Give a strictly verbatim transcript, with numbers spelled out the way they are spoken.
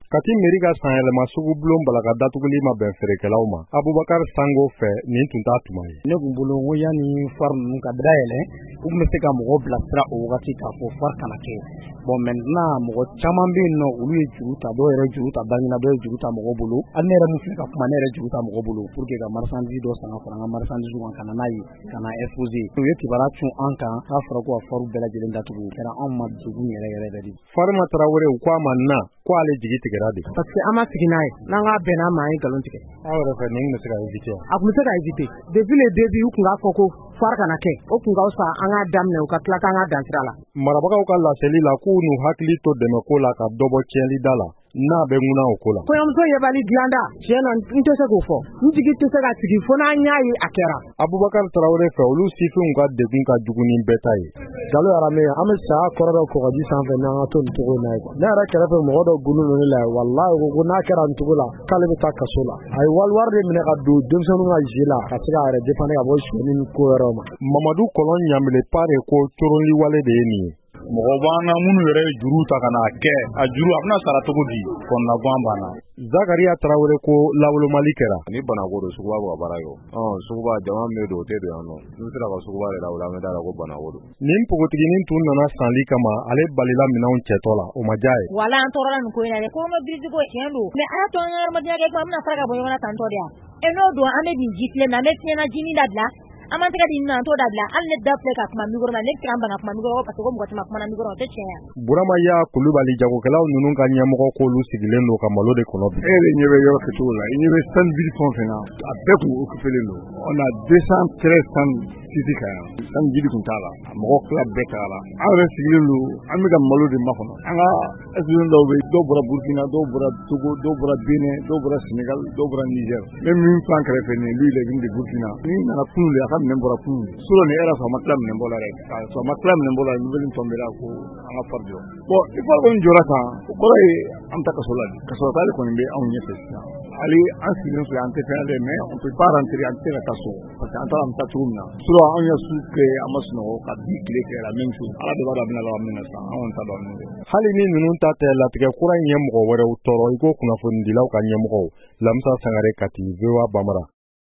Kati mairie ka sanyɛlɛma sugu bulon balaga datuguli ma bɛn feerekɛlaw ma. Abubakar Sango fɛ nin tun t'a tuma ye. Ne kun bolo ko yani foire ninnu ka dayɛlɛ u tun bɛ se ka mɔgɔw bilasira o wagati k'a fɔ foire kana kɛ. Bon maintenant mɔgɔ caman bɛ yen nɔ olu ye juru ta, dɔw yɛrɛ juru ta Baginda, dɔw ye juru ta mɔgɔ bolo. Hali ne yɛrɛ mun filɛ ka kuma ne yɛrɛ juru ta mɔgɔ bolo pour que ka marchandise dɔ san ka fara n ka marchandise kan ka na n'a ye ka na exposer. U ye kibaruya cun an kan k'a fɔra ko ka foire bɛɛ lajɛlen datugu. O kɛra anw ma degun yɛrɛ yɛrɛ de. Farima Tarawele u ko a ma na ko ale jigi tigɛra de. Parce que an ma sigi n'a ye n'an k'a bɛn n'a ma an ye nkalon tigɛ. Aw yɛrɛ fɛ nin bɛ se ka éviter. A tun bɛ se ka éviter. Depuis le début u tun k'a fɔ ko foire kana kɛ. O tun ka fisa an k'a daminɛ u ka tila k'an ka dan sira la. Marabagaw ka laseli la k'u n'u hakili to dɛmɛko la ka dɔ bɔ tiɲɛli da la. N'a bɛ ŋuna o ko la. Kɔɲɔmuso yebali dilanda tiɲɛ na n tɛ se k'o fɔ. N jigi tɛ se ka sigi fo n'an y'a ye a kɛra. Abubakar Tarawele fɛ olu sifinw ka degun ka jugu ni bɛɛ ta ye. Jalo Arame an bɛ saya kɔrɔ dɔ kɔgɔji sanfɛ n'an ka to nin cogo in na ye. Ne yɛrɛ kɛrɛfɛ mɔgɔ dɔ gunnen don ne la walahi ko ko n'a kɛra nin cogo la k'ale bɛ taa kaso la. A ye wali wari de minɛ ka don denmisɛnninw ka jeu la ka se k'a yɛrɛ dépanner ka bɔ suɲɛni ni ko wɛrɛw ma. Mamadu Kɔlɔn Ɲamile Pare ko coronliwale de ye nin ye. Mɔgɔ b'an minnu yɛrɛ ye juru ta ka n'a kɛ a juru a bɛna sara cogo di kɔnɔna gan banna. Zakariya Tarawele ko lawolomali kɛra. Ni banako don suguba bɔ baara kɛ. Ɔn suguba jama min don o tɛ don yan nɔ. N'u sera ka suguba de lawuli an bɛ taa ko banako don. Nin pogotiginin tun nana sanli kama ale balila minɛnw cɛtɔ la o ma diya ye. Wala an tɔɔrɔ nin ko in na dɛ ko ma birisi ko tiɲɛ don. Mais a y'a to an ka hadamadenya kɛ kuma an bɛna fara ka bɔ ɲɔgɔn na tantɔ de yan. E n'o don an bɛ nin ji filɛ na ne tiɲɛna jinin dabila. An ma tɛgɛ di nin na an t'o dabila hali ne da filɛ ka kuma micro na ne tɛ an bana kuma micro parce que ko mɔgɔ caman kuma na micro o tɛ tiɲɛ ye. Burama Ya Kulubali jagokɛlaw ninnu ka ɲɛmɔgɔ k'olu sigilen don ka malo de kɔnɔ bi. E yɛrɛ ɲɛ bɛ yɔrɔ kɛcogo la i ɲɛ bɛ Sane Ville fɛn o fɛn na a bɛɛ kun occupélen don. On a deux cent treize Sane Sisi ka yan. Sane Ville kun t'a la a mɔgɔ tila bɛɛ t'a la. An yɛrɛ sigilen don an bɛ ka malo de makɔnɔ. An ka ɛsipilen dɔw bɛ dɔw bɔra Burkina dɔw bɔra Togo dɔw bɔra Benin dɔw bɔra Sénégal dɔw bɔra Niger. Même min filɛ an kɛrɛfɛ nin lui il est venu de Burkina. Ni nana kunun de a ka minɛn bɔra kunun. Solo ni era sama tila minɛn bɔ la dɛ. Sama tila minɛn bɔ la nouvelle tombera ko an ka fari jɔ. Bon i fɔra ko n jɔra kan o kɔrɔ ye an ta kaso la de. Kaso t'ale kɔni bɛ anw ɲɛfɛ sisan. Ali an sigilen filɛ an tɛ fɛn dɛ mais on peut pas rentrer an tɛ ka kaso parce que an taara an ta cogo min na. Solo anw ya su kɛ an ma sunɔgɔ ka bi tile kɛ la même chose. Ala de b'a dɔn a bɛna laban min na sisan anw ta dɔn. Hali ni ninnu ta tɛ latigɛ kura in ye mɔgɔ wɛrɛw tɔɔrɔ i ko kunnafonidilaw ka ɲɛmɔgɔw Lamisa Sangare Kati V O A Bamara.